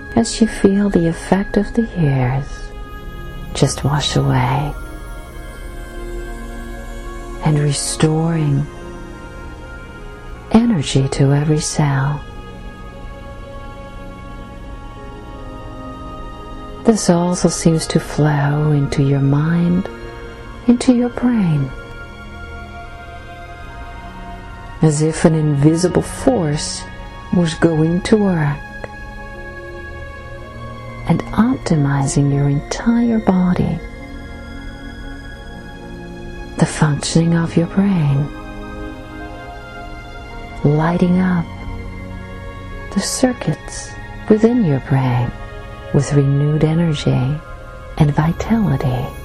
as you feel the effect of the years just wash away and restoring energy to every cell. This also seems to flow into your mind, into your brain, as if an invisible force was going to work and optimizing your entire body, the functioning of your brain, lighting up the circuits within your brain with renewed energy and vitality.